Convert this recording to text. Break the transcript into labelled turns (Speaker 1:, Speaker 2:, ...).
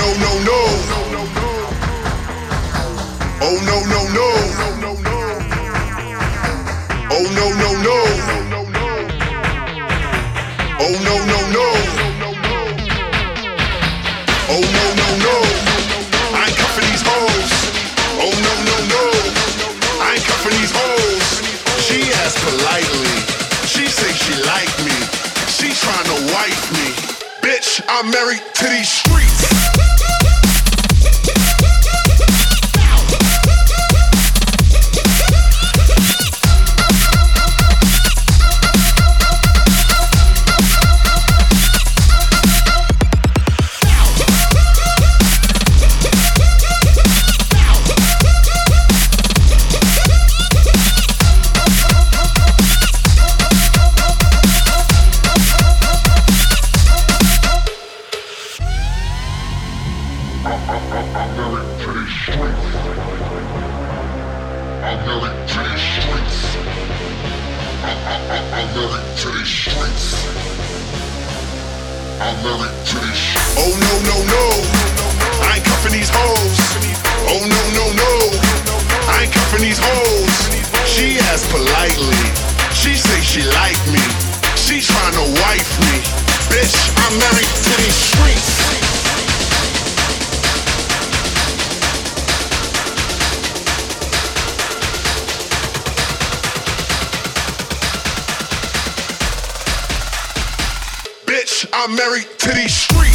Speaker 1: no no no. Oh no no no. Oh no no no. Oh no no no. Oh no no no. I ain't cuffing these hoes. Oh no no no. I ain't cuffing these hoes. She asked politely. She say she like me. She tryna wife me. Bitch, I'm married to these streets. Oh no no no, I ain't cuffing these hoes. Oh no no no, I ain't cuffing these hoes. She asked politely, she say she like me. She tryna wife me. Bitch, I'm married to these streets. Bitch, I'm married to these streets.